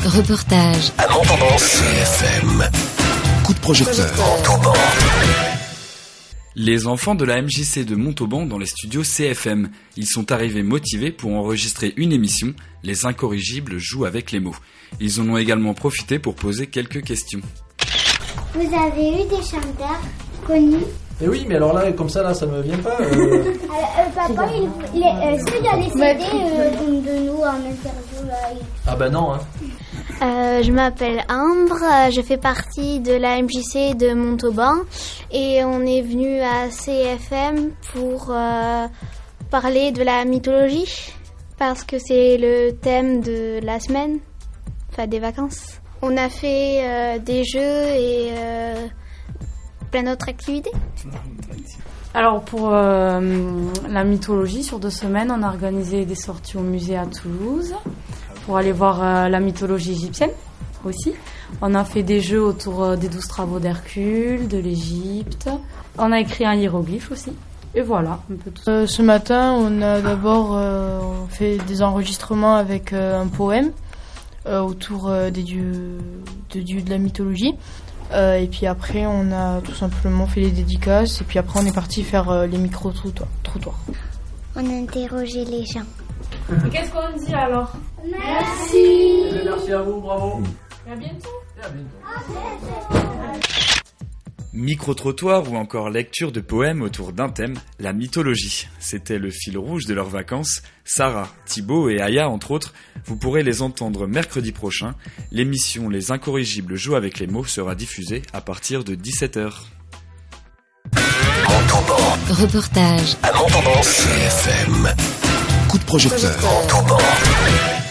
Reportage. À Montauban. CFM. Coup de projecteur. Montauban. Les enfants de la MJC de Montauban dans les studios CFM. Ils sont arrivés motivés pour enregistrer une émission. Les incorrigibles jouent avec les mots. Ils en ont également profité pour poser quelques questions. Vous avez eu des chanteurs connus? Eh oui, mais alors là, comme ça, là, ça me vient pas. Papa, s'il a décidé de nous en interview, là. Ah bah non, hein. Je m'appelle Ambre, je fais partie de la MJC de Montauban et on est venu à CFM pour parler de la mythologie parce que c'est le thème de la semaine, enfin des vacances. On a fait des jeux et plein d'autres activités. Alors pour la mythologie, sur 2 semaines, on a organisé des sorties au musée à Toulouse pour aller voir la mythologie égyptienne aussi. On a fait des jeux autour des 12 travaux d'Hercule, de l'Égypte. On a écrit un hiéroglyphe aussi. Et voilà, un peu tout ça. Ce matin, on a d'abord fait des enregistrements avec un poème autour des dieux de la mythologie. Et puis après, on a tout simplement fait les dédicaces. Et puis après, on est parti faire les micro-trottoirs. On a interrogé les gens. Qu'est-ce qu'on dit alors? Merci. Merci à vous, bravo. Et à bientôt. Micro-trottoir ou encore lecture de poèmes autour d'un thème, la mythologie. C'était le fil rouge de leurs vacances. Sarah, Thibaut et Aya, entre autres, vous pourrez les entendre mercredi prochain. L'émission Les Incorrigibles jouent avec les mots sera diffusée à partir de 17h. Montauban. Reportage. À Montauban. CFM. Coup de projecteur. Montauban.